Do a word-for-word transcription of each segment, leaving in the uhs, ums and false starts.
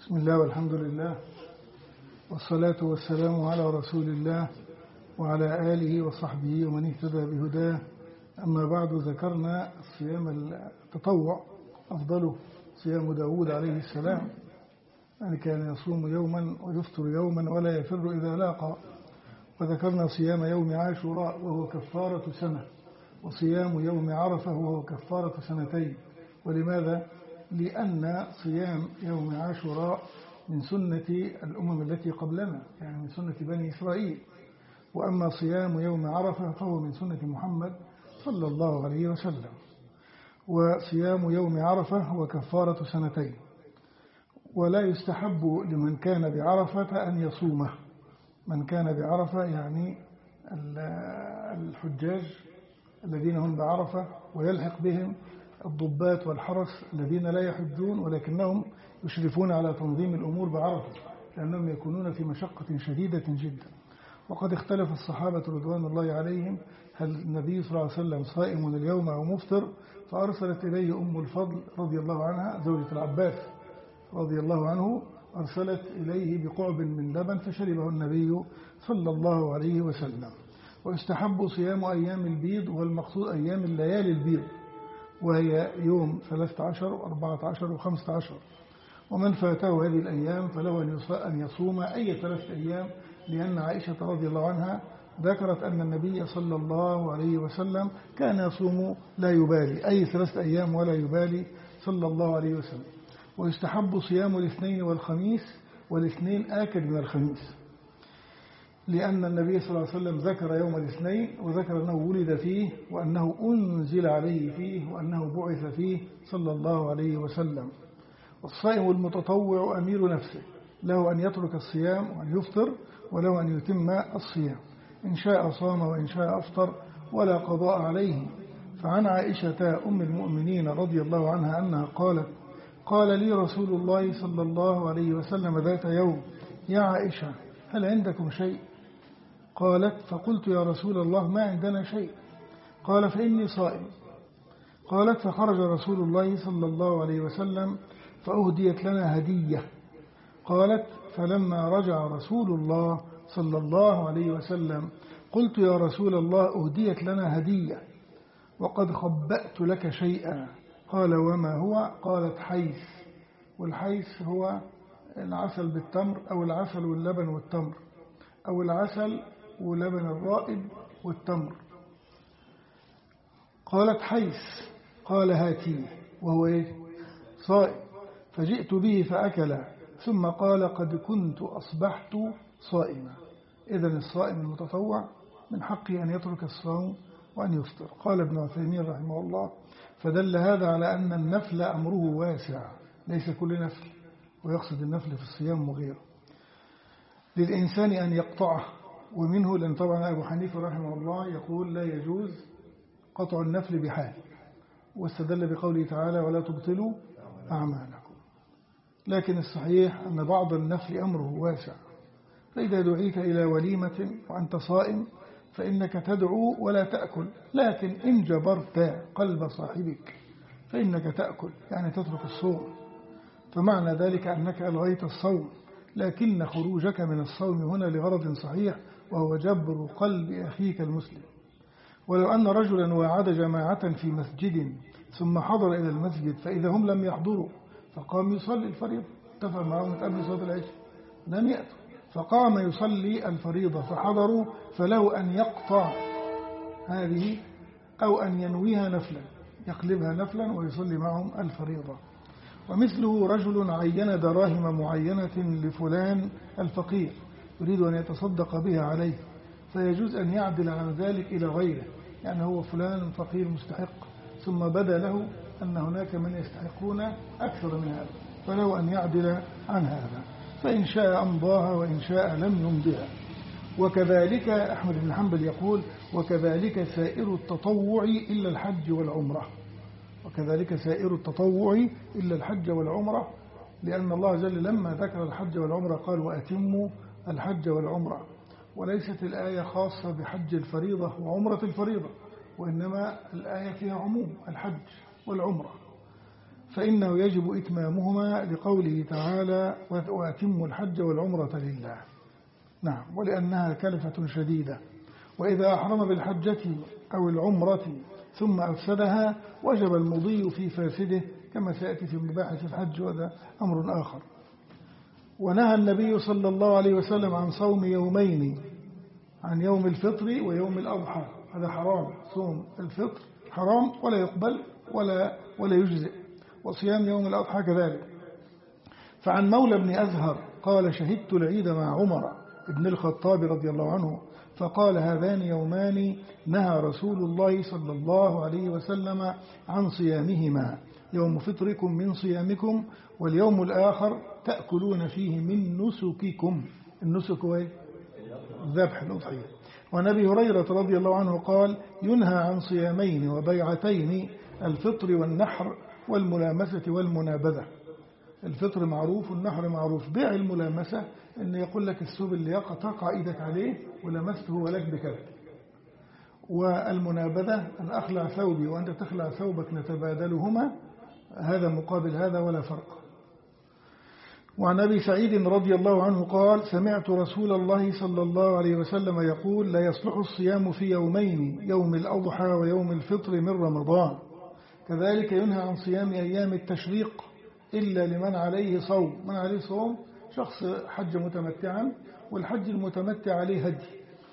بسم الله والحمد لله والصلاة والسلام على رسول الله وعلى آله وصحبه ومن اهتدى بهداه. أما بعد، ذكرنا صيام التطوع أفضله صيام داود عليه السلام، يعني كان يصوم يوما ويفطر يوما ولا يفر إذا لاقى. وذكرنا صيام يوم عاشوراء وهو كفارة سنة، وصيام يوم عرفة وهو كفارة سنتين. ولماذا؟ لأن صيام يوم عاشوراء من سنة الأمم التي قبلنا، يعني من سنة بني إسرائيل، وأما صيام يوم عرفة فهو من سنة محمد صلى الله عليه وسلم. وصيام يوم عرفة هو كفارة سنتين، ولا يستحب لمن كان بعرفة أن يصومه. من كان بعرفة يعني الحجاج الذين هم بعرفة، ويلحق بهم الضباط والحرس الذين لا يحجون ولكنهم يشرفون على تنظيم الأمور بعرفة، لأنهم يكونون في مشقة شديدة جدا. وقد اختلف الصحابة رضوان الله عليهم هل النبي صلى الله عليه وسلم صائم اليوم أو مفطر، فأرسلت إليه أم الفضل رضي الله عنها زوجة العباس رضي الله عنه، أرسلت إليه بقعب من لبن فشربه النبي صلى الله عليه وسلم. ويستحب صيام أيام البيض، والمقصود أيام الليالي البيض، وهي يوم ثلاثة عشر وأربعة عشر وخمسة عشر. ومن فاته هذه الأيام فله أن يصوم أي ثلاثة أيام، لأن عائشة رضي الله عنها ذكرت أن النبي صلى الله عليه وسلم كان يصوم لا يبالي أي ثلاثة أيام ولا يبالي صلى الله عليه وسلم. ويستحب صيام الاثنين والخميس، والاثنين آكد من الخميس، لأن النبي صلى الله عليه وسلم ذكر يوم الاثنين وذكر أنه ولد فيه وأنه أنزل عليه فيه وأنه بعث فيه صلى الله عليه وسلم. والصائم المتطوع أمير نفسه، له أن يترك الصيام وأن يفطر، وله أن يتم الصيام، إن شاء صام وإن شاء أفطر ولا قضاء عليه. فعن عائشة أم المؤمنين رضي الله عنها أنها قالت: قال لي رسول الله صلى الله عليه وسلم ذات يوم: يا عائشة، هل عندكم شيء؟ قالت: فقلت: يا رسول الله ما عندنا شيء. قال: فإني صائم. قالت: فخرج رسول الله صلى الله عليه وسلم فأهديت لنا هدية. قالت: فلما رجع رسول الله صلى الله عليه وسلم قلت: يا رسول الله، أهديت لنا هدية وقد خبأت لك شيئا. قال: وما هو؟ قالت: حيث. والحيث هو العسل بالتمر، أو العسل واللبن والتمر، أو العسل ولبن الرائب والتمر. قالت: حيث. قال: هاتيه، وهو إيه؟ صائم. فجئت به فأكل، ثم قال: قد كنت أصبحت صائما. إذن الصائم المتطوع من حقه أن يترك الصوم وأن يفطر. قال ابن عثيمين رحمه الله: فدل هذا على أن النفل أمره واسع، ليس كل نفل، ويقصد النفل في الصيام وغيره، للإنسان أن يقطعه. ومنه لأن طبعا أبو حنيفة رحمه الله يقول لا يجوز قطع النفل بحال، واستدل بقوله تعالى: ولا تبطلوا أعمالكم. لكن الصحيح أن بعض النفل أمره واسع، فإذا دعيت إلى وليمة وأنت صائم فإنك تدعو ولا تأكل، لكن إن جبرت قلب صاحبك فإنك تأكل، يعني تترك الصوم. فمعنى ذلك أنك ألغيت الصوم، لكن خروجك من الصوم هنا لغرض صحيح، وهو جبر قلب أخيك المسلم. ولو أن رجلا واعد جماعة في مسجد ثم حضر إلى المسجد فإذا هم لم يحضروا فقام يصلي الفريضة، اتفق معهم قبل صلاة العشاء، لم يأتوا، فقام يصلي الفريضة فحضروا، فله أن يقطع هذه أو أن ينويها نفلا، يقلبها نفلا ويصلي معهم الفريضة. ومثله رجل عين دراهم معينة لفلان الفقير يريد أن يتصدق بها عليه، فيجوز أن يعدل عن ذلك إلى غيره، يعني هو فلان فقير مستحق ثم بدا له أن هناك من يستحقون أكثر من هذا، فله أن يعدل عن هذا، فإن شاء أمضاها وإن شاء لم يمضها. وكذلك أحمد بن حنبل يقول: وكذلك سائر التطوع إلا الحج والعمرة. وكذلك سائر التطوع إلا الحج والعمرة، لأن الله جل لما ذكر الحج والعمرة قال: وأتموا الحج والعمرة. وليست الآية خاصة بحج الفريضة وعمرة الفريضة، وإنما الآية فيها عموم الحج والعمرة. فإنه يجب إتمامهما لقوله تعالى وأتموا الحج والعمرة لله. نعم، ولأنها كلفة شديدة، وإذا أحرم بالحجة أو العمرة ثم أفسدها وجب المضي في فاسده كما سيأتي في مباحث الحج، وهذا أمر آخر. ونهى النبي صلى الله عليه وسلم عن صوم يومين، عن يوم الفطر ويوم الأضحى، هذا حرام. صوم الفطر حرام ولا يقبل ولا ولا يجزئ، وصيام يوم الأضحى كذلك. فعن مولى بن أزهر قال شهدت العيد مع عمر بن الخطاب رضي الله عنه فقال هذان يومان نهى رسول الله صلى الله عليه وسلم عن صيامهما، يوم فطركم من صيامكم، واليوم الآخر تأكلون فيه من نسككم. النسك هو ذبح الأضحية. وعن أبي هريرة رضي الله عنه قال ينهى عن صيامين وبيعتين، الفطر والنحر والملامسة والمنابذة. الفطر معروف والنحر معروف. بيع الملامسة أن يقول لك الثوب اللي تقع إيدك عليه ولمسته ولك بكذا، والمنابذة أن أخلع ثوبي وأنت تخلع ثوبك نتبادلهما، هذا مقابل هذا ولا فرق. وعن أبي سعيد رضي الله عنه قال سمعت رسول الله صلى الله عليه وسلم يقول لا يصلح الصيام في يومين، يوم الأضحى ويوم الفطر من رمضان. كذلك ينهى عن صيام أيام التشريق إلا لمن عليه صوم. من عليه صوم شخص حج متمتعا، والحج المتمتع عليه هدي،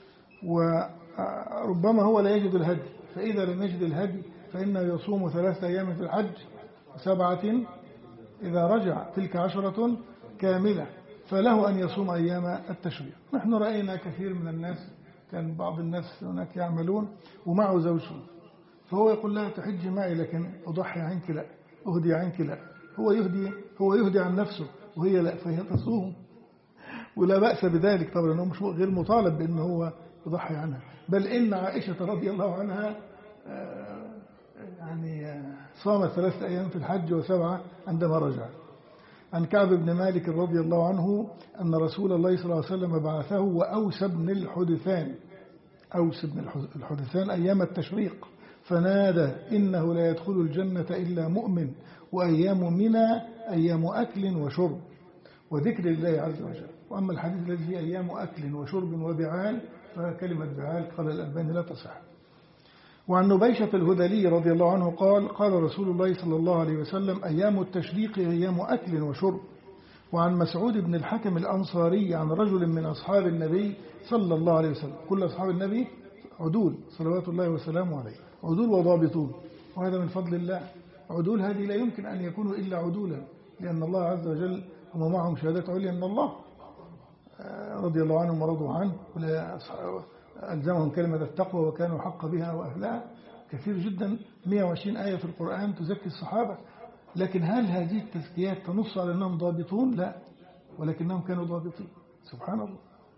وربما هو لا يجد الهدي، فإذا لم يجد الهدي فإنه يصوم ثلاثة أيام في الحج وسبعة إذا رجع، تلك عشرة كاملة، فله أن يصوم أيام التشريق. نحن رأينا كثير من الناس، كان بعض الناس هناك يعملون ومعه زوجه، فهو يقول لها تحجي معي لكن أضحي عنك لا، أهدي عنك لا. هو يهدي هو يهدي عن نفسه وهي لا، فهي تصوم، ولا بأس بذلك طبعا، أنه مش غير مطالب بأنه هو يضحي عنها. بل إن عائشة رضي الله عنها يعني صامت ثلاثة أيام في الحج وسبعة عندما رجع. عن كعب بن مالك رضي الله عنه أن رسول الله صلى الله عليه وسلم بعثه وأوس بن الحدثان أوس بن الحدثان أيام التشريق فنادى إنه لا يدخل الجنة إلا مؤمن، وأيام منى أيام أكل وشرب وذكر الله عز وجل. وأما الحديث الذي فيه أيام أكل وشرب وبعال فكلمة بعال قال الألباني لا تصح. وعن نبيشة الهذلي رضي الله عنه قال قال رسول الله صلى الله عليه وسلم أيام التشريق أيام أكل وشرب. وعن مسعود بن الحكم الأنصاري عن رجل من أصحاب النبي صلى الله عليه وسلم، كل أصحاب النبي عدول صلوات الله وسلامه عليه، عدول وضابطون، وهذا من فضل الله. عدول هذه لا يمكن أن يكونوا إلا عدولا، لأن الله عز وجل هم معهم شهادة عليا من الله رضي الله عنهم ورضوا عنه، ألزمهم كلمة التقوى وكانوا حق بها وأهلها. كثير جدا، مئة وعشرين آية في القرآن تزكي الصحابة، لكن هل هذه التزكيات تنص على أنهم ضابطون؟ لا، ولكنهم كانوا ضابطين سبحان الله.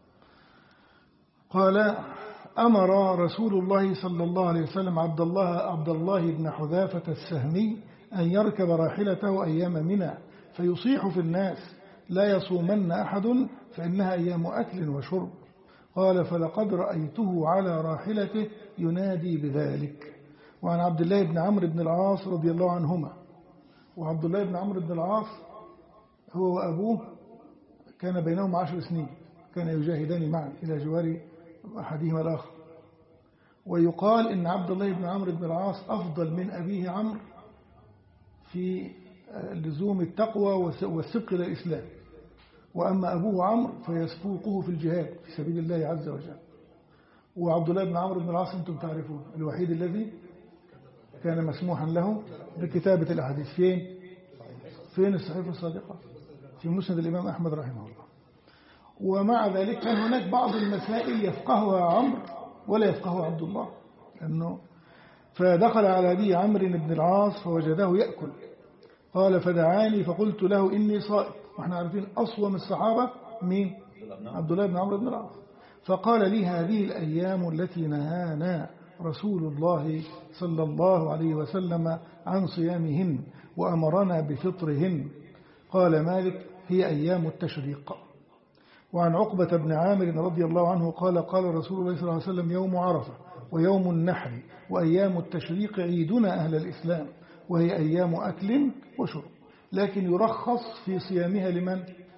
قال أمر رسول الله صلى الله عليه وسلم عبد الله عبد الله بن حذافة السهمي أن يركب راحلته أيام منى فيصيح في الناس لا يصومن أحد فإنها أيام أكل وشرب. قال فلقد رأيته على راحلته ينادي بذلك. وعن عبد الله بن عمرو بن العاص رضي الله عنهما، وعبد الله بن عمرو بن العاص هو وأبوه كان بينهم عشر سنين، كان يجاهدان معا إلى جوار أحدهما الآخر. ويقال إن عبد الله بن عمرو بن العاص أفضل من أبيه عمرو في لزوم التقوى والسبق إلى الإسلام، وأما أبوه عمرو فيسبقه في الجهاد في سبيل الله عز وجل. وعبد الله بن عمرو بن العاص أنتم تعرفون الوحيد الذي كان مسموحا له بكتابة الأحاديث. فين؟ فين الصحيفة الصادقة؟ في مسند الإمام أحمد رحمه الله. ومع ذلك كان هناك بعض المسائل يفقهها عمرو ولا يفقهها عبد الله، لأنه فدخل على أبي عمرو بن العاص فوجده يأكل، قال فدعاني فقلت له إني صائم، وإحنا عارفين أصوم الصحابة مين؟ عبد الله بن عمرو بن العاص. فقال لي هذه الأيام التي نهانا رسول الله صلى الله عليه وسلم عن صيامهن وأمرنا بفطرهن. قال مالك هي أيام التشريق. وعن عقبة بن عامر رضي الله عنه قال قال رسول الله صلى الله عليه وسلم يوم عرفة ويوم النحر وأيام التشريق عيدنا أهل الإسلام، وهي أيام أكل وشرب، لكن يرخص في صيامها لمن؟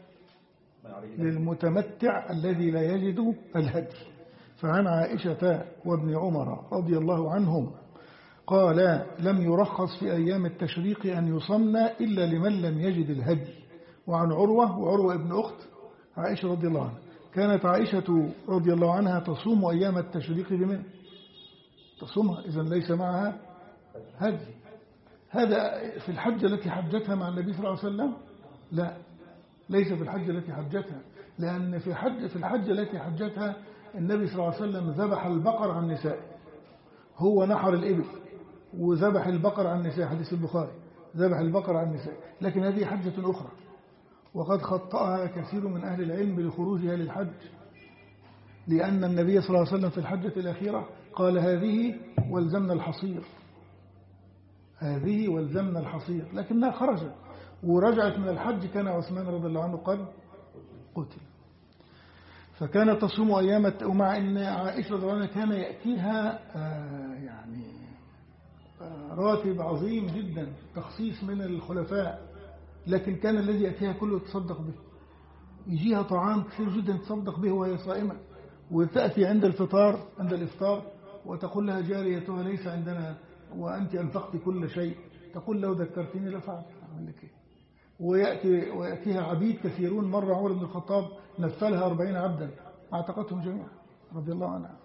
للمتمتع الذي لا يجد الهدي. فعن عائشة وابن عمر رضي الله عنهم قال لم يرخص في أيام التشريق أن يصمن إلا لمن لم يجد الهدي. وعن عروة وعروة ابن أخت عائشة رضي الله عنها كانت عائشة رضي الله عنها تصوم أيام التشريق بمن؟ تصومها إذن ليس معها هدي. هذا في الحجة التي حجتها مع النبي صلى الله عليه وسلم؟ لا، ليس في الحجة التي حجتها، لأن في حج في الحجة التي حجتها النبي صلى الله عليه وسلم ذبح البقر عن النساء، هو نحر الإبل وذبح البقر عن النساء، حديث البخاري ذبح البقر عن النساء. لكن هذه حجة أخرى وقد خطأها كثير من أهل العلم لخروجها للحج، لأن النبي صلى الله عليه وسلم في الحجة الأخيرة قال هذه والزمنا الحصير، هذه والزمنا الحصير، لكنها خرجت ورجعت من الحج كان عثمان رضي الله عنه قد قتل. فكانت تصوم أيام، ومع أن عائشة رضي الله عنها كان يأتيها يعني راتب عظيم جدا تخصيص من الخلفاء، لكن كان الذي يأتيها كله تصدق به، يجيها طعام كثير جدا تصدق به وهي صائمة، وتأتي عند الفطار عند الإفطار وتقول لها جاريتها ليس عندنا وأنت أنفقت كل شيء، تقول لو ذكرتني لفعل أعمل لك إيه. ويأتي ويأتيها عبيد كثيرون، مرة عمر بن الخطاب نفلها أربعين عبدا اعتقتهم جميعا رضي الله عنها.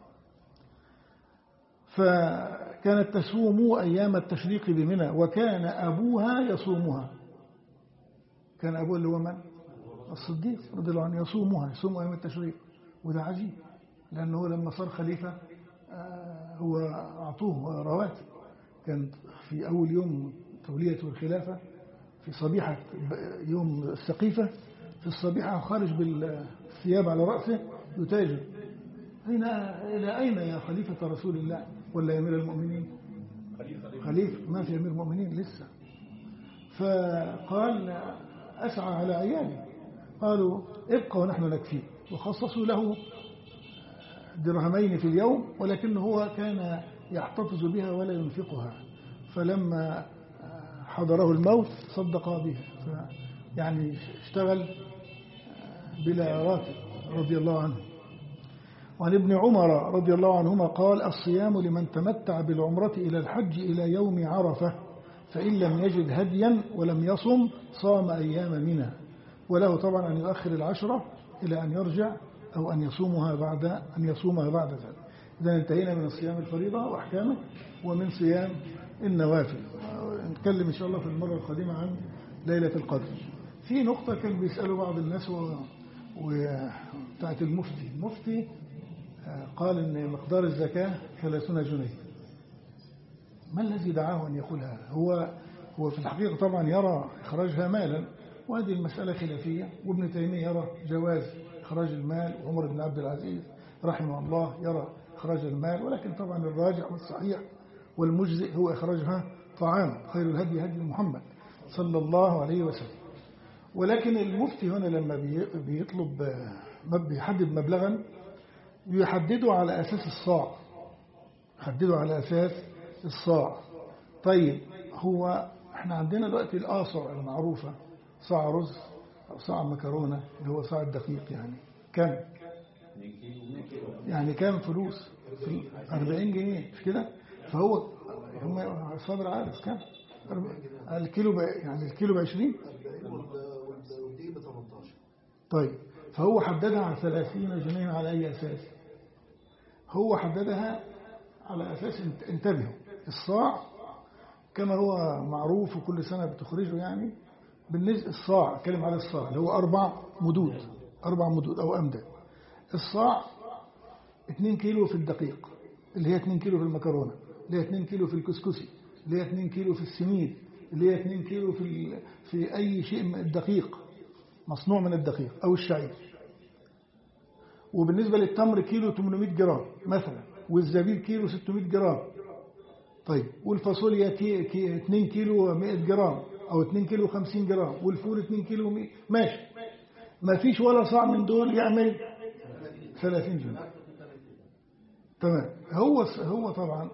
فكانت تصوم أيام التشريق بمنى، وكان أبوها يصومها، كان أبوها اللي هو من؟ الصديق رضي الله عنه يصومها، يصوم أيام التشريق. وده عجيب لأنه لما صار خليفة هو أعطوه رواتب، كان في أول يوم توليته الخلافة في صبيحة يوم السقيفة، في الصبيحة خارج بالثياب على رأسه يتاجر، أين إلى أين يا خليفة رسول الله ولا أمير المؤمنين؟ خليفة، ما في أمير المؤمنين لسه. فقال أسعى على عيالي، قالوا ابقى ونحن نكفيه، وخصصوا له درهمين في اليوم، ولكن هو كان يحتفظ بها ولا ينفقها، فلما حضره الموت صدق بها، يعني اشتغل بلا راتب رضي الله عنه. وعن ابن عمر رضي الله عنهما قال الصيام لمن تمتع بالعمرة إلى الحج إلى يوم عرفة، فإن لم يجد هديا ولم يصم صام أيام منى، وله طبعا أن يؤخر العشرة إلى أن يرجع أو أن يصومها بعد أن يصومها بعد ذلك. إذا انتهينا من الصيام الفريضة وأحكامه ومن صيام النوافل. نتكلم إن شاء الله في المرة القادمة عن ليلة القدر. في نقطة كان بيسألوا بعض الناس و... وبتاعت المفتي المفتي قال إن مقدار الزكاة ثلاثون جنيه. ما الذي دعاه أن يقول هذا؟ هو هو في الحقيقة طبعا يرى إخراجها مالا، وهذه المسألة خلافية، وابن تيمية يرى جواز إخراج المال، وعمر بن عبد العزيز رحمه الله يرى إخراج المال، ولكن طبعا الراجح والصحيح والمجزئ هو إخراجها طعام، خير الهدي هدي محمد صلى الله عليه وسلم. ولكن المفتي هنا لما بيطلب بيحدد مبلغا يحدده على أساس الصاع، يحدده على أساس الصاع. طيب هو احنا عندنا دلوقتي الآصع المعروفة، صاع رز أو صاع مكرونة اللي هو صاع الدقيق، يعني كم؟ يعني كم فلوس؟ في أربعين جنيه مش كده؟ فهو هم صابر عارف كم؟ الكيلو يعني الكيلو بعشرين. طيب فهو حددها على ثلاثين جنيه على أي أساس؟ هو حددها على أساس انتبهوا الصاع كما هو معروف وكل سنة بتخرجه، يعني بالنسبة الصاع كلم على الصاع اللي هو أربع مدود أربع مدود أو أمداد. الصاع اتنين كيلو في الدقيق اللي هي اتنين كيلو في المكرونة، اللي هي اتنين كيلو في الكسكسي، اللي هي اتنين كيلو في السميد، اللي هي اتنين كيلو في في أي شيء من الدقيق مصنوع من الدقيق أو الشعير. وبالنسبة للتمر كيلو ثمانمائة جرام مثلا، والزبيب كيلو ستمائة جرام. طيب والفاصوليا كي كي اتنين كيلو مائة جرام أو اتنين كيلو خمسين جرام، والفول اتنين كيلو مائة. ماشي، ما فيش ولا صاع من دول يعمل ثلاثين جنيه. تمام. هو هو طبعا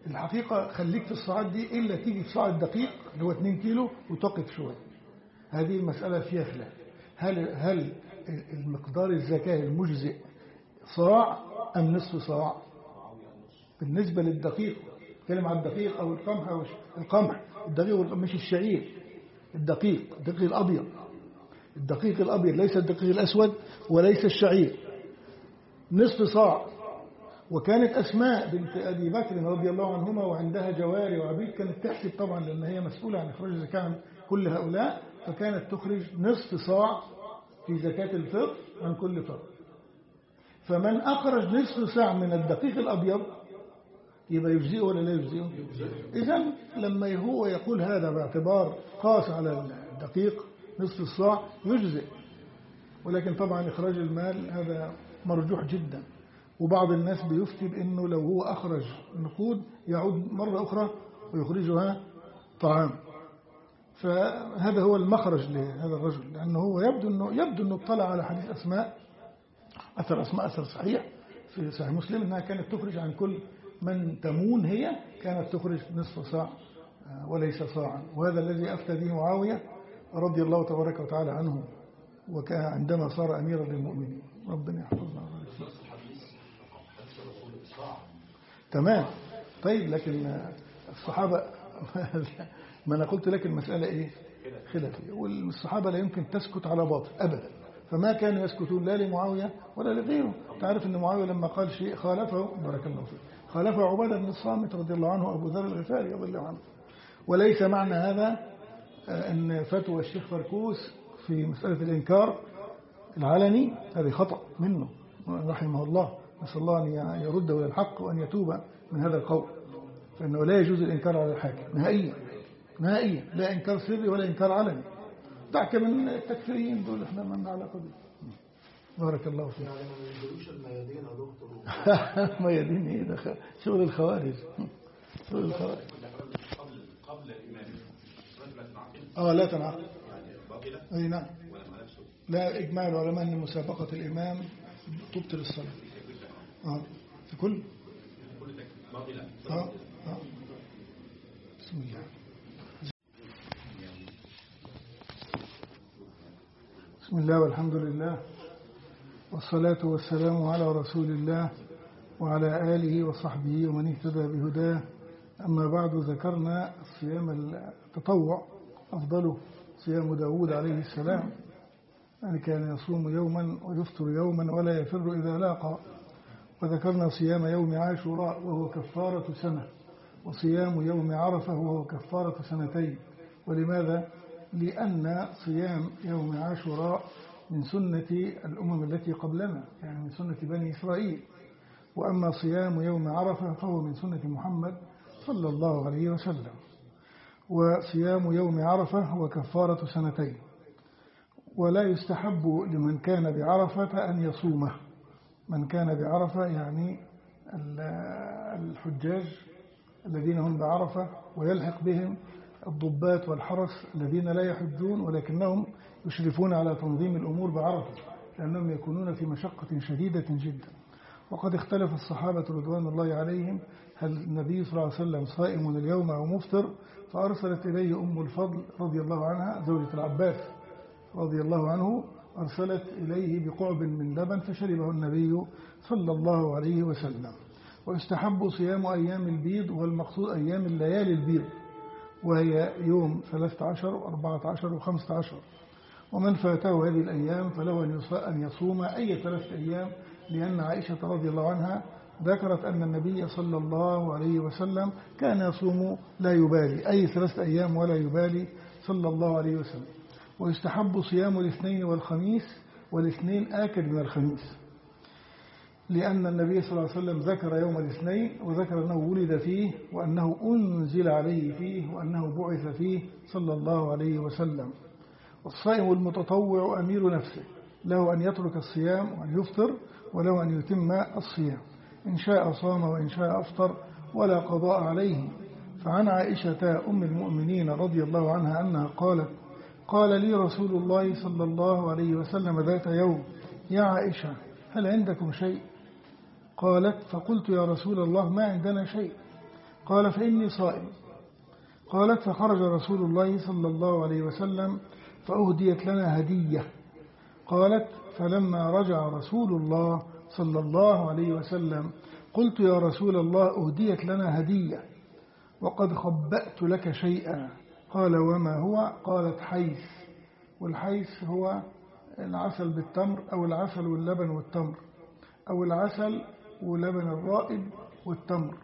الحقيقة خليك في الصاعات دي إلا تيجي في صاع الدقيق اللي هو اتنين كيلو وتقف شوية. هذه المسألة فيها خلاف، هل هل المقدار الزكاة المجزئ صاع أم نصف صاع؟ بالنسبة للدقيق، كلمة عن الدقيق أو القمح أو القمح الدقيق مش الشعير، الدقيق الدقيق الأبيض، الدقيق الأبيض ليس الدقيق الأسود وليس الشعير، نصف صاع. وكانت أسماء بنت أبي بكر رضي الله عنهما وعندها جواري وعبيد كانت تحسب طبعا لأن هي مسؤولة عن إخراج الزكاة عن كل هؤلاء، فكانت تخرج نصف صاع في زكاة الفطر عن كل فرد. فمن أخرج نصف صاع من الدقيق الأبيض يبقى يجزئه ولا لا يجزئه؟ إذن لما هو يقول هذا باعتبار قاس على الدقيق نصف الصاع يجزئ، ولكن طبعا إخراج المال هذا مرجوح جدا. وبعض الناس بيفتي بأنه لو هو أخرج نقود يعود مرة أخرى ويخرجها طعام، فهذا هو المخرج لهذا الرجل، لأنه هو يبدو أنه يبدو أنه اطلع على حديث أسماء، أثر أسماء أثر صحيح في صحيح مسلم أنها كانت تخرج عن كل من تمون، هي كانت تخرج نصف صاع وليس صاعا. وهذا الذي أفتى به معاوية رضي الله تبارك وتعالى عنه وكان عندما صار أميرا للمؤمنين. ربنا يحفظنا. تمام. طيب لكن الصحابة ما أنا قلت لك المسألة إيه خلافية، والصحابة لا يمكن تسكت على باطل أبدا، فما كانوا يسكتون لا لمعاوية ولا لغيره. تعرف أن معاوية لما قال شيء خالفه بارك الله فيه، خالفه عبادة بن الصامت رضي الله عنه أبو ذر الغفاري رضي الله عنه. وليس معنى هذا أن فتوى الشيخ فركوس في مسألة الإنكار العلني هذه خطأ منه رحمه الله، نسأل الله أن يرده إلى الحق وأن يتوب من هذا القول، فإنه لا يجوز الإنكار على الحاكم نهائيا نهائيا، لا إنكار سري ولا إنكار علني. دعك من التكفيريين دول احنا من علاقة بهم. بارك الله فيك. يعني ما ينزلوش الميادين يا دكتور؟ ميادين ايه ده؟ شغل الخوارج، شغل الخوارج. قبل قبل الإمام اه لا تنعقد يعني باطلة. اي نعم. لا إجماع العلماء أن مسابقة الإمام تبطل الصلاة. اه في كل باطلة. اه اه بسم الله. بسم الله والحمد لله والصلاة والسلام على رسول الله وعلى آله وصحبه ومن اهتدى بهداه. أما بعد، ذكرنا الصيام التطوع أفضله صيام داود عليه السلام، يعني كان يصوم يوما ويفطر يوما ولا يفر إذا لاقى. وذكرنا صيام يوم عاشوراء وهو كفارة سنة، وصيام يوم عرفة وهو كفارة سنتين. ولماذا؟ لأن صيام يوم عاشوراء من سنة الأمم التي قبلنا، يعني من سنة بني إسرائيل، وأما صيام يوم عرفة فهو من سنة محمد صلى الله عليه وسلم. وصيام يوم عرفة هو كفارة سنتين، ولا يستحب لمن كان بعرفة أن يصومه. من كان بعرفة يعني الحجاج الذين هم بعرفة ويلحق بهم الضباط والحرس الذين لا يحجون ولكنهم يشرفون على تنظيم الأمور بعرفة، لأنهم يكونون في مشقة شديدة جدا. وقد اختلف الصحابة رضوان الله عليهم هل النبي صلى الله عليه وسلم صائم اليوم أو مفطر، فأرسلت إليه أم الفضل رضي الله عنها زوجة العباس رضي الله عنه، أرسلت إليه بقعب من لبن فشربه النبي صلى الله عليه وسلم. ويستحب صيام أيام البيض، والمقصود أيام الليالي البيض، وهي يوم ثلاثة عشر وأربعة عشر وخمسة عشر. ومن فاته هذه الأيام فله أن يصوم أي ثلاثة أيام، لأن عائشة رضي الله عنها ذكرت أن النبي صلى الله عليه وسلم كان يصوم لا يبالي أي ثلاثة أيام ولا يبالي صلى الله عليه وسلم. ويستحب صيام الاثنين والخميس، والاثنين آكد من الخميس، لأن النبي صلى الله عليه وسلم ذكر يوم الاثنين وذكر أنه ولد فيه وأنه أنزل عليه فيه وأنه بعث فيه صلى الله عليه وسلم. والصائم المتطوع أمير نفسه، له أن يترك الصيام وأن يفطر، وله أن يتم الصيام، إن شاء صام وإن شاء أفطر ولا قضاء عليه. فعن عائشة أم المؤمنين رضي الله عنها أنها قالت: قال لي رسول الله صلى الله عليه وسلم ذات يوم: يا عائشة، هل عندكم شيء؟ قالت: فقلت: يا رسول الله ما عندنا شيء. قال فإني صائم. قالت فخرج رسول الله صلى الله عليه وسلم فأهديت لنا هدية. قالت فلما رجع رسول الله صلى الله عليه وسلم قلت يا رسول الله أهديت لنا هدية وقد خبأت لك شيئا. قال وما هو؟ قالت حيث. والحيث هو العسل بالتمر أو العسل واللبن والتمر أو العسل ولبن الرائب والتمر.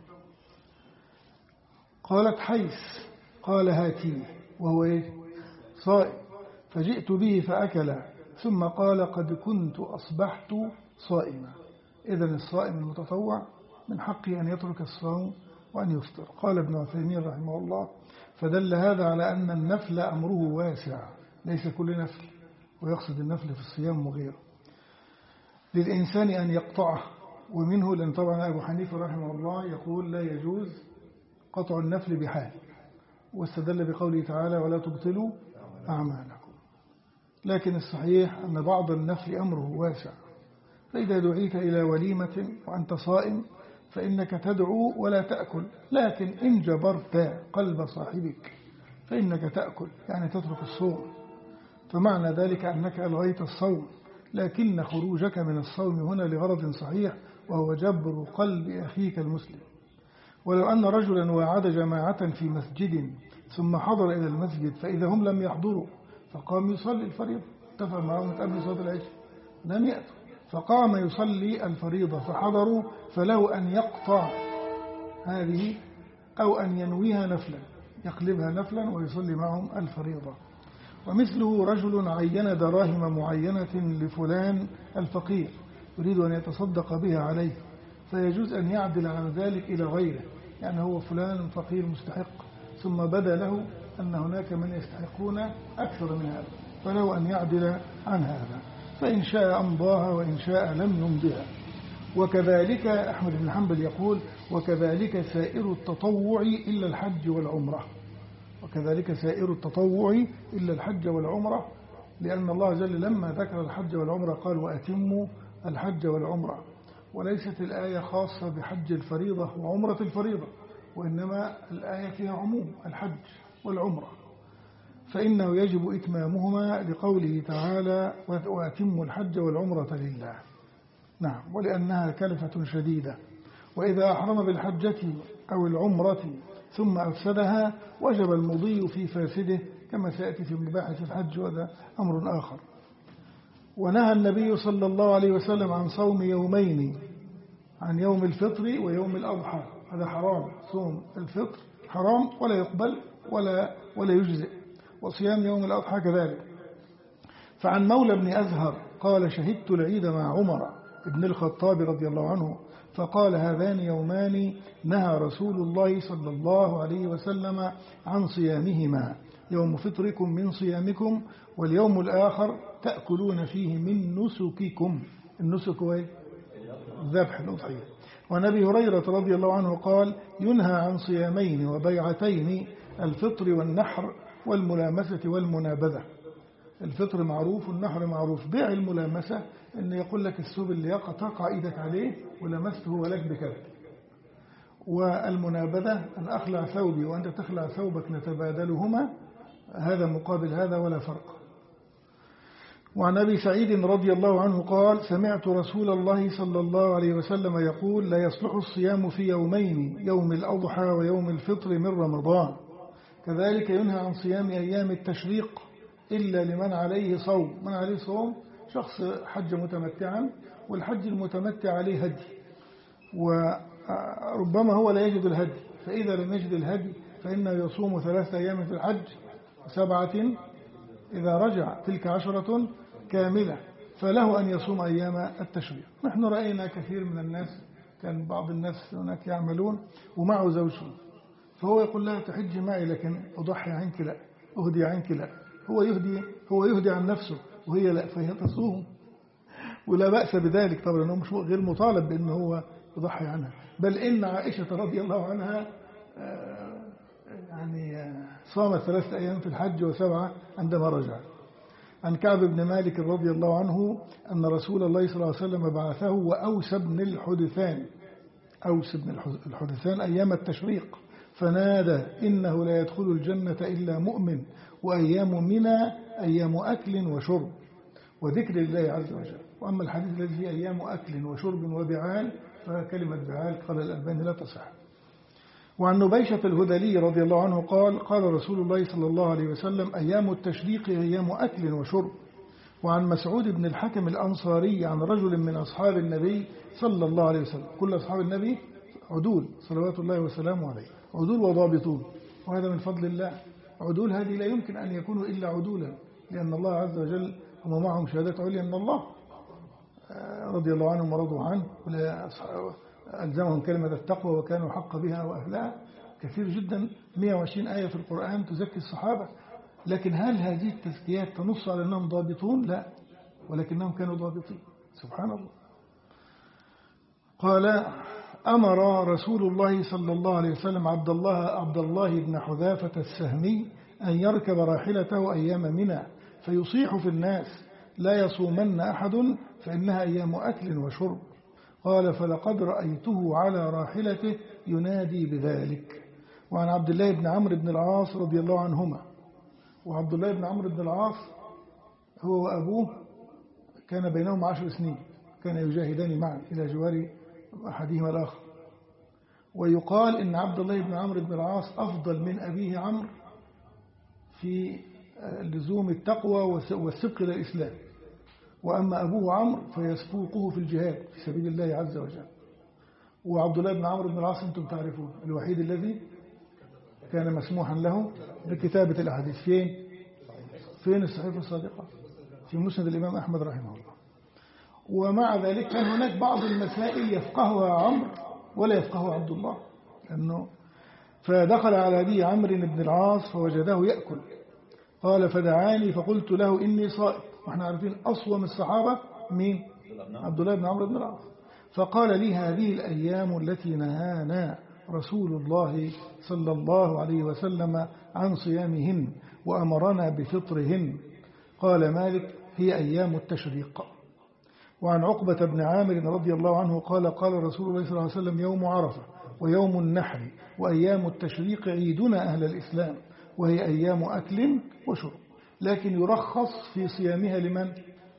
قالت حيث. قال هاتيه وهو إيه؟ صائم. فجئت به فأكل ثم قال قد كنت أصبحت صائما. إذن الصائم المتطوع من حقه أن يترك الصوم وأن يفطر. قال ابن عثيمين رحمه الله فدل هذا على أن النفل أمره واسع ليس كل نفل، ويقصد النفل في الصيام وغيره، للإنسان أن يقطعه. ومنه لأن طبعا أبو حنيفة رحمه الله يقول لا يجوز قطع النفل بحال، واستدل بقوله تعالى ولا تبطلوا أعمالكم. لكن الصحيح أن بعض النفل أمره واسع، فإذا دعيت إلى وليمة وأنت صائم فإنك تدعو ولا تأكل، لكن إن جبرت قلب صاحبك فإنك تأكل، يعني تترك الصوم. فمعنى ذلك أنك ألغيت الصوم، لكن خروجك من الصوم هنا لغرض صحيح وهو جبر قلب أخيك المسلم. ولو أن رجلا واعد جماعة في مسجد ثم حضر إلى المسجد فإذا هم لم يحضروا فقام يصلي الفريضة، اتفق معهم قبل صلاة العشاء لم يأتوا، فقام يصلي الفريضة فحضروا، فله أن يقطع هذه أو أن ينويها نفلا، يقلبها نفلا ويصلي معهم الفريضة. ومثله رجل عين دراهم معينة لفلان الفقير يريد أن يتصدق بها عليه، فيجوز أن يعدل عن ذلك إلى غيره، يعني هو فلان فقير مستحق ثم بدا له أن هناك من يستحقون أكثر من هذا، فله أن يعدل عن هذا، فإن شاء أمضاها وإن شاء لم يمضها. وكذلك أحمد بن حنبل يقول وكذلك سائر التطوع إلا الحج والعمرة، وكذلك سائر التطوع إلا الحج والعمرة، لأن الله جل لما ذكر الحج والعمرة قال وأتموا الحج والعمرة، وليست الآية خاصة بحج الفريضة وعمرة الفريضة، وإنما الآية فيها عموم الحج والعمرة، فإنه يجب إتمامهما لقوله تعالى وأتموا الحج والعمرة لله. نعم، ولأنها كلفة شديدة، وإذا أحرم بالحجة أو العمرة ثم أفسدها وجب المضي في فاسده كما سيأتي في مباحث الحج، وهذا أمر آخر. ونهى النبي صلى الله عليه وسلم عن صوم يومين، عن يوم الفطر ويوم الأضحى، هذا حرام، صوم الفطر حرام ولا يقبل ولا ولا يجزئ، وصيام يوم الأضحى كذلك. فعن مولى بن أزهر قال شهدت العيد مع عمر ابن الخطاب رضي الله عنه فقال هذان يومان نهى رسول الله صلى الله عليه وسلم عن صيامهما، يوم فطركم من صيامكم واليوم الآخر تأكلون فيه من نسككم. النسك هو ذبح الأضحية. وعن أبي هريرة رضي الله عنه قال ينهى عن صيامين وبيعتين، الفطر والنحر والملامسة والمنابذة. الفطر معروف والنحر معروف. بيع الملامسة أن يقول لك الثوب اللي تقع إيدك عليه ولمسته ولك بكذا، والمنابذة أن أخلع ثوبي وأنت تخلع ثوبك نتبادلهما، هذا مقابل هذا ولا فرق. وعن أبي سعيد رضي الله عنه قال سمعت رسول الله صلى الله عليه وسلم يقول لا يصلح الصيام في يومين، يوم الأضحى ويوم الفطر من رمضان. كذلك ينهى عن صيام أيام التشريق إلا لمن عليه صوم. من عليه صوم شخص حج متمتعا، والحج المتمتع عليه هدي، وربما هو لا يجد الهدي، فإذا لم يجد الهدي فإنه يصوم ثلاثة أيام في الحج سبعة إذا رجع، تلك عشرة كاملة، فله أن يصوم أيام التشريق. نحن رأينا كثير من الناس، كان بعض الناس هناك يعملون ومعه زوجه، فهو يقول لها تحج معي لكن أضحي عنك لا، أهدي عنك لا، هو يهدي هو يهدي عن نفسه وهي لا، فهي تصوم ولا بأس بذلك طبعا، أنه مش غير مطالب بأنه هو يضحي عنها. بل إن عائشة رضي الله عنها يعني صامت ثلاثة أيام في الحج وسبعة عندما رجع. عن كعب بن مالك رضي الله عنه أن رسول الله صلى الله عليه وسلم بعثه وأوس بن الحدثان، أوس بن الحدثان أيام التشريق فنادى إنه لا يدخل الجنة إلا مؤمن، وأيام منى أيام أكل وشرب وذكر الله عز وجل. وأما الحديث الذي فيه أيام أكل وشرب وبعال فكلمة بعال قال الألباني لا تصح. وعن نبيشة الهذلي رضي الله عنه قال قال رسول الله صلى الله عليه وسلم أيام التشريق أيام أكل وشرب. وعن مسعود بن الحكم الأنصاري عن رجل من أصحاب النبي صلى الله عليه وسلم، كل أصحاب النبي عدول صلوات الله وسلامه عليه، عدول وضابطون، وهذا من فضل الله. عدول هذه لا يمكن أن يكونوا إلا عدولا، لأن الله عز وجل هم معهم شهادات عليا من الله رضي الله عنهم ورضوا عنه، ألزمهم كلمة التقوى وكانوا حق بها وأهلها. كثير جدا، مئة وعشرين آية في القرآن تزكي الصحابة، لكن هل هذه التزكيات تنص على أنهم ضابطون؟ لا، ولكنهم كانوا ضابطين سبحان الله. قال أمر رسول الله صلى الله عليه وسلم عبد الله عبد الله بن حذافة السهمي أن يركب راحلته أيام منى فيصيح في الناس لا يصومن أحد فإنها أيام أكل وشرب. قال فلقد رأيته على راحلته ينادي بذلك. وعن عبد الله بن عمرو بن العاص رضي الله عنهما، وعبد الله بن عمرو بن العاص هو وأبوه كان بينهم عشر سنين، كان يجاهدان معا إلى جوار أحدهما الآخر. ويقال إن عبد الله بن عمرو بن العاص أفضل من أبيه عمرو في لزوم التقوى والسبق إلى الإسلام، وأما أبوه عمرو فيسبوقه في الجهاد في سبيل الله عز وجل. وعبد الله بن عمرو بن العاص أنتم تعرفون الوحيد الذي كان مسموحا له بكتابة الأحاديث. فين؟ فين الصحيفة الصادقة؟ في مسند الإمام أحمد رحمه الله. ومع ذلك كان هناك بعض المسائل يفقهها عمرو ولا يفقهها عبد الله، لأنه فدخل على أبي عمرو بن العاص فوجده يأكل، قال فدعاني فقلت له إني صائم، وإحنا عارفين أصوم الصحابة مين؟ عبد الله بن عمرو بن العاص. فقال لي هذه الأيام التي نهانا رسول الله صلى الله عليه وسلم عن صيامهن وأمرنا بفطرهن. قال مالك هي أيام التشريق. وعن عقبة بن عامر رضي الله عنه قال قال رسول الله صلى الله عليه وسلم يوم عرفة ويوم النحر وأيام التشريق عيدنا أهل الإسلام، وهي أيام أكل وشرب، لكن يرخص في صيامها لمن؟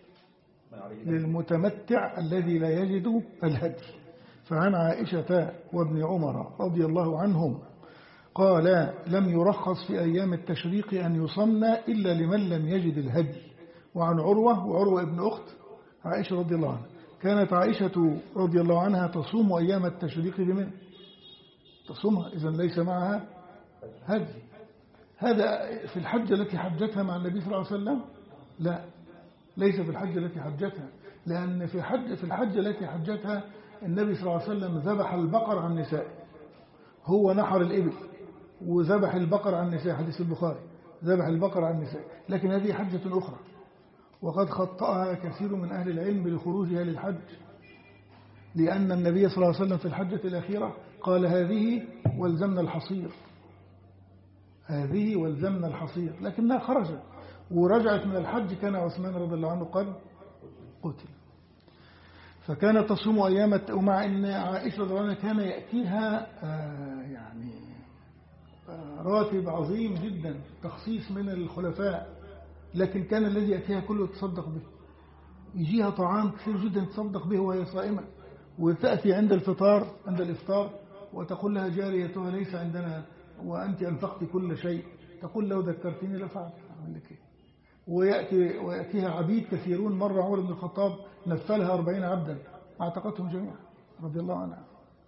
للمتمتع الذي لا يجد الهدي. فعن عائشة وابن عمر رضي الله عنهم قال لم يرخص في أيام التشريق أن يصمنا إلا لمن لم يجد الهدي. وعن عروة وعروة ابن أخت عائشة رضي الله عنها، كانت عائشة رضي الله عنها تصوم أيام التشريق بمن؟ تصومها إذن ليس معها هدي. هذا في الحجة التي حجتها مع النبي صلى الله عليه وسلم؟ لا، ليس في الحجة التي حجتها، لأن في حج في الحجة التي حجتها النبي صلى الله عليه وسلم ذبح البقر عن النساء، هو نحر الإبل وذبح البقر عن النساء، حديث البخاري ذبح البقر عن النساء. لكن هذه حجة أخرى، وقد خطأها كثير من أهل العلم لخروجها للحج، لأن النبي صلى الله عليه وسلم في الحجة الأخيرة قال هذه والزمنا الحصير، هذه والزمنا الحصير، لكنها خرجت ورجعت من الحج. كان عثمان رضي الله عنه قد قتل. فكانت تصوم أيام، ومع أن عائشة رضي الله عنها كان يأتيها آه يعني آه راتب عظيم جدا تخصيص من الخلفاء، لكن كان الذي يأتيها كله تصدق به، يجيها طعام كثير جدا تصدق به وهي صائمة، وتأتي عند الفطار عند الإفطار وتقول لها جاريتها ليس عندنا وأنت أنفقت كل شيء، تقول لو ذكرتني لفعلت أعمل لك إيه. ويأتي ويأتيها عبيد كثيرون. مرة عمر بن الخطاب نفلها أربعين عبدا اعتقتهم جميعا رضي الله عنها.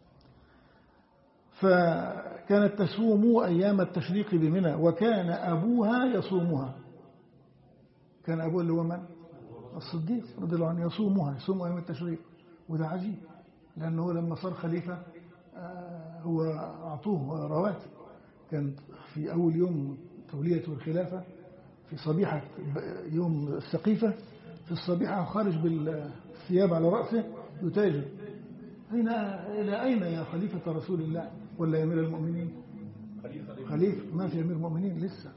فكانت تصوم أيام التشريق بمنى، وكان أبوها يصومها، كان أبوه اللي هو من؟ الصديق رضي الله عنه يصومها، يصوم أيام التشريق. وده عجيب، لأنه لما صار خليفة هو أعطوه رواتب. كان في أول يوم تولية الخلافة في صبيحة يوم السقيفة، في الصبيحة خارج بالثياب على رأسه يتاجر، أين إلى أين يا خليفة رسول الله ولا أمير المؤمنين؟ خليفة ما في أمير المؤمنين لسه.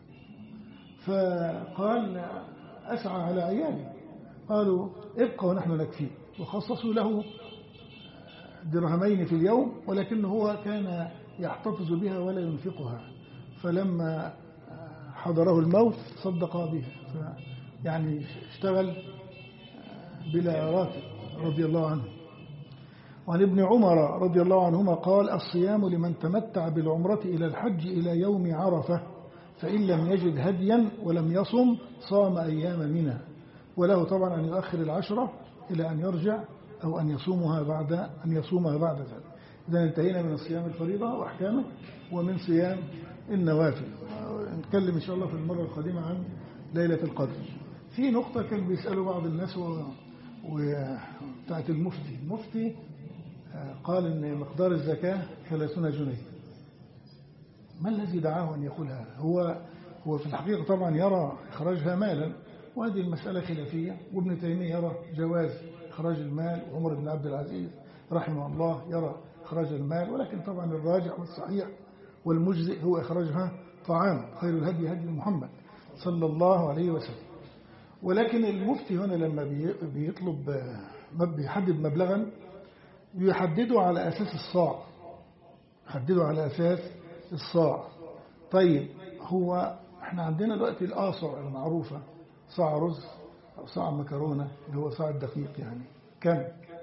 فقال أسعى على عيالي، قالوا ابقى ونحن نكفيه، وخصصوا له درهمين في اليوم، ولكنه هو كان يحتفظ بها ولا ينفقها، فلما حضره الموت صدق بها، يعني اشتغل بلا راتب رضي الله عنه. وعن ابن عمر رضي الله عنهما قال: الصيام لمن تمتع بالعمرة إلى الحج إلى يوم عرفة، فإن لم يجد هديا ولم يصم صام أيام منى، وله طبعا أن يؤخر العشرة إلى أن يرجع أو أن يصومها بعد أن يصومها بعد ذلك. إذا انتهينا من الصيام الفريضة وأحكامه ومن صيام النوافل. نتكلم إن شاء الله في المرة القادمة عن ليلة القدر. في نقطة كان بيسألوا بعض الناس وبتاعت المفتي المفتي قال إن مقدار الزكاة ثلاثون جنيه. ما الذي دعاه أن يقولها؟ هو هو في الحقيقة طبعا يرى إخراجها مالا، وهذه المسألة خلافية، وابن تيمية يرى جواز إخراج المال، وعمر بن عبد العزيز رحمه الله يرى إخراج المال، ولكن طبعا الراجع والصحيح والمجزئ هو إخراجها طعام، خير الهدي هدي محمد صلى الله عليه وسلم. ولكن المفتي هنا لما بيطلب بيحدد مبلغا يحدده على أساس الصاع، يحدده على أساس الصاع. طيب هو احنا عندنا دلوقتي الآصع المعروفة، صاع رز أو صاع مكرونة اللي هو صاع الدقيق، يعني كم؟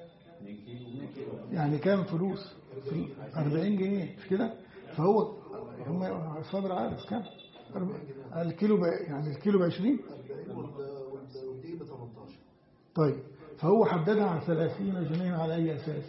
يعني كم فلوس؟ أربعين جنيه مش كده؟ فهو هم صابر عارف كم؟ الكيلو يعني الكيلو بعشرين. طيب فهو حددها على ثلاثين جنيه على أي أساس؟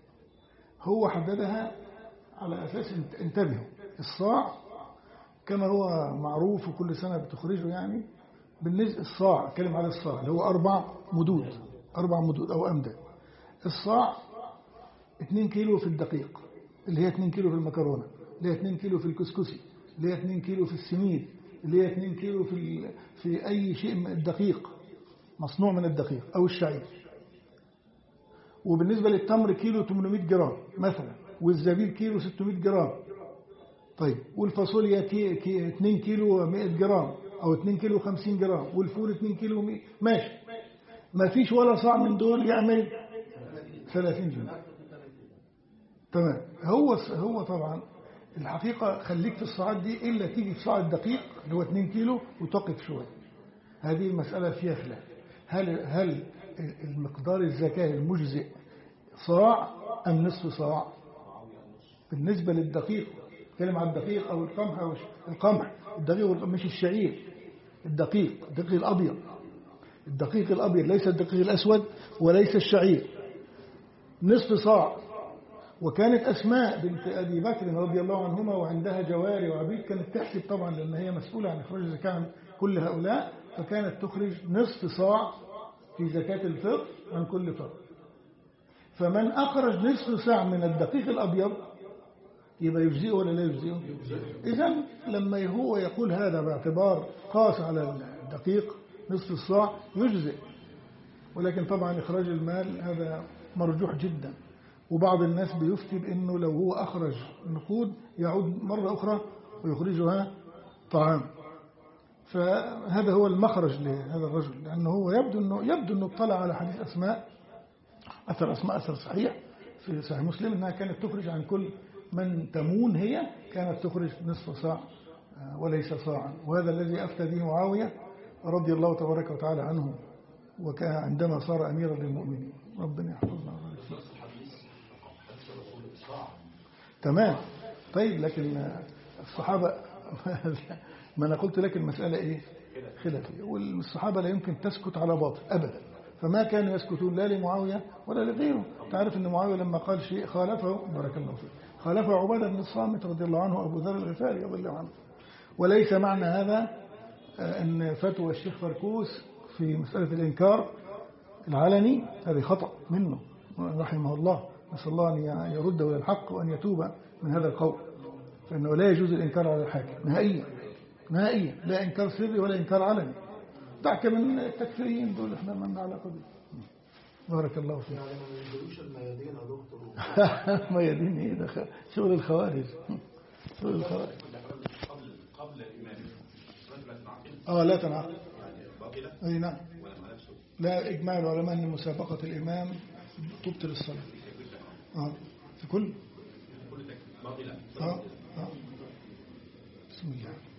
هو حددها على أساس انتبهوا الصاع كما هو معروف وكل سنة بتخرجه، يعني بالنسبة الصاع كلم على الصاع اللي هو أربع مدود أربع مدود أو أمداد. الصاع اتنين كيلو في الدقيق اللي هي اتنين كيلو في المكرونة، اللي هي اتنين كيلو في الكسكسي، اللي هي اتنين كيلو في السميد، اللي هي اتنين كيلو في في أي شيء من الدقيق مصنوع من الدقيق أو الشعير. وبالنسبة للتمر كيلو ثمانمائة جرام مثلا، والزبيب كيلو ستمائة جرام. طيب والفاصوليا كي كي اتنين كيلو مائة جرام أو اتنين كيلو خمسين جرام، والفول اتنين كيلو مائة. ماشي، ما فيش ولا صاع من دول يعمل ثلاثين جنيه. تمام. هو هو طبعا الحقيقة خليك في الصاعات دي إلا تيجي في صاع الدقيق اللي هو اتنين كيلو وتقف شوية. هذه المسألة فيها خلاف، هل هل المقدار الزكاة المجزئ صاع أم نصف صاع؟ بالنسبة للدقيق، كلمة عن الدقيق أو القمح أو القمح الدقيق مش الشعير، الدقيق الدقيق الأبيض، الدقيق الأبيض ليس الدقيق الأسود وليس الشعير، نصف صاع. وكانت أسماء بنت أبي بكر رضي الله عنهما وعندها جواري وعبيد كانت تحسب طبعا لأن هي مسؤولة عن إخراج الزكاة عن كل هؤلاء، فكانت تخرج نصف صاع في زكاة الفطر عن كل فرد. فمن أخرج نصف صاع من الدقيق الأبيض يبقى يجزئه ولا لا يجزئه؟ إذن لما هو يقول هذا باعتبار قاس على الدقيق نصف الصاع يجزئ، ولكن طبعا إخراج المال هذا مرجوح جدا. وبعض الناس بيفتي بأنه لو هو أخرج نقود يعود مرة أخرى ويخرجها طعام. فهذا هو المخرج لهذا الرجل، لأنه هو يبدو أنه يبدو أنه اطلع على حديث أسماء، أثر أسماء أثر صحيح في صحيح مسلم أنها كانت تخرج عن كل من تمون، هي كانت تخرج نصف صاع وليس صاعا. وهذا الذي أفتى به معاوية رضي الله تبارك وتعالى عنه وكان عندما صار أميرا للمؤمنين. ربنا يحفظنا. تمام. طيب لكن الصحابة ما أنا قلت لك المسألة إيه خلافية، والصحابة لا يمكن تسكت على باطل أبدا، فما كانوا يسكتون لا لمعاوية ولا لغيره. تعرف أن معاوية لما قال شيء خالفه بارك الله فيه خالفه عبادة بن الصامت رضي الله عنه أبو ذر الغفاري رضي الله عنه. وليس معنى هذا أن فتوى الشيخ فركوس في مسألة الإنكار العلني هذه خطأ منه رحمه الله، نسأل الله أن يرده إلى الحق وأن يتوب من هذا القول، فإنه لا يجوز الإنكار على الحاكم نهائيا نهائيا، لا إنكار سري ولا إنكار علني. دعك من التكفيريين دول احنا من علاقة به. بارك الله فيك. يعني ما ينزلوش الميادين يا دكتور. ميادين ايه ده؟ شغل الخوارج، شغل الخوارج. قبل قبل الإمام اه لا تنعقد يعني باطلة. اي نعم. لا إجماع العلماء أن مسابقة الإمام تبطل الصلاة. اه في كل باطلة آه. آه. بسم الله.